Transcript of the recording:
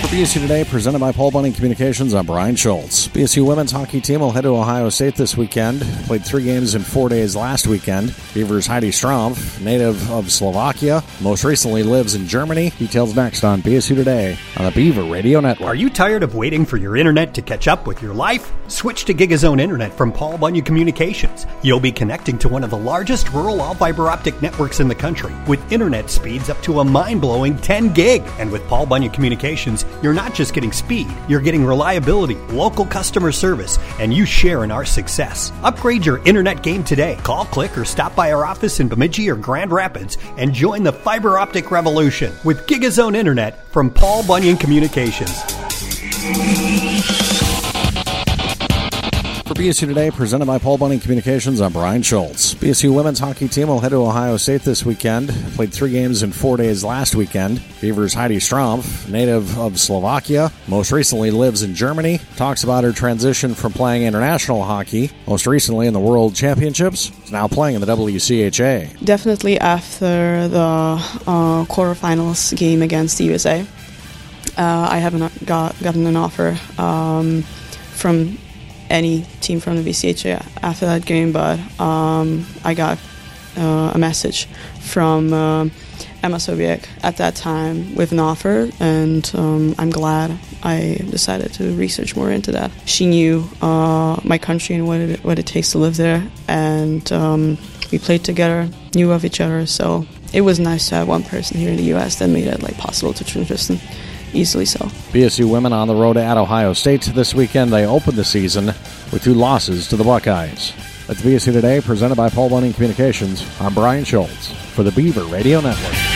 BSU Today, presented by Paul Bunyan Communications. I'm Brian Schultz. BSU women's hockey team will head to Ohio State this weekend. Played 3 games in 4 days last weekend. Beavers' Heidi Strumpf, native of Slovakia, most recently lives in Germany. Details next on BSU Today on the Beaver Radio Network. Are you tired of waiting for your internet to catch up with your life? Switch to GigaZone Internet from Paul Bunyan Communications. You'll be connecting to one of the largest rural all-fiber optic networks in the country with internet speeds up to a mind-blowing 10 gig. And with Paul Bunyan Communications, you're not just getting speed, you're getting reliability, local customer service, and you share in our success. Upgrade your internet game today. Call, click, or stop by our office in Bemidji or Grand Rapids and join the fiber optic revolution with GigaZone Internet from Paul Bunyan Communications. For BSU Today, presented by Paul Bunyan Communications, I'm Brian Schultz. BSU women's hockey team will head to Ohio State this weekend. Played 3 games in 4 days last weekend. Beavers' Heidi Strumpf, native of Slovakia, most recently lives in Germany, talks about her transition from playing international hockey, most recently in the World Championships, is now playing in the WCHA. Definitely after the quarterfinals game against the USA. I haven't gotten an offer from any team from the VCHA after that game, but I got a message from Emma Sobiek at that time with an offer, and I'm glad I decided to research more into that. She knew my country and what it takes to live there, and we played together, knew of each other, so it was nice to have one person here in the U.S. that made it possible to transition easily so. BSU women on the road at Ohio State this weekend. They opened the season with 2 losses to the Buckeyes. That's BSU Today, presented by Paul Bunyan Communications. I'm Brian Schultz for the Beaver Radio Network.